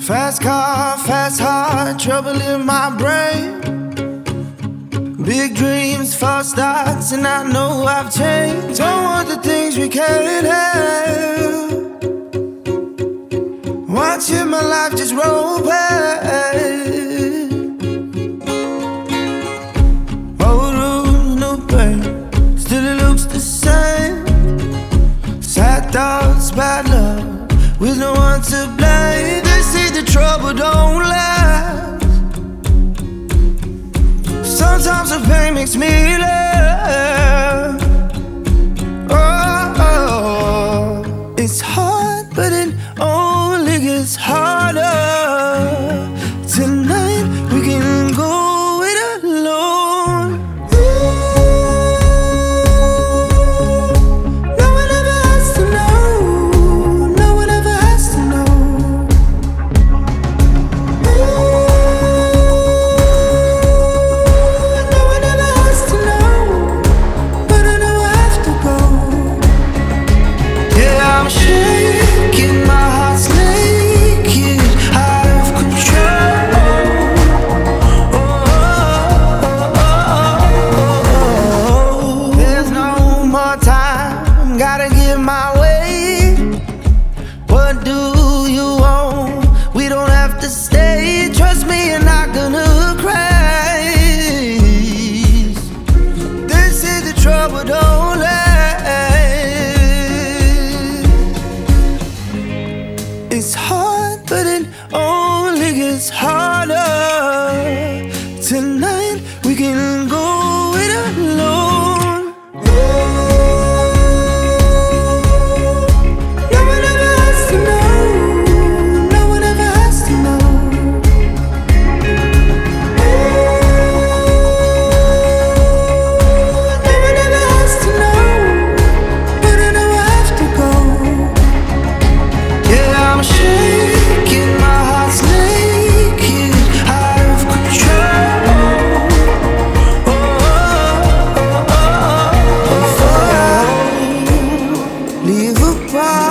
Fast car, fast heart, trouble in my brain. Big dreams, false starts, and I know I've changed. Don't want the things we can't have. Watching my life just roll past. Old rules, new pain, still it looks the same. Sad thoughts, bad love, with no one to blame. They say the trouble don't last. Sometimes the pain makes me laugh. Oh, it's hard, but it only gets harder. Tonight we can go it alone. No one ever has to know. No one ever has to know. No one ever has to know. But I know I have to go. Yeah, I'm shaking, my heart's naked, out of control. There's no more time, gotta get my way. What do you want? We don't have to stay. Trust me, you're not gonna crash. This is the trouble, don't last. It's hard, but it only gets harder. Tonight we can go it alone. No one ever has to know. No one ever has to know. No one ever has to know. But I know I have to go. Yeah, I'm shaking, my heart's naked, out of control. Leave a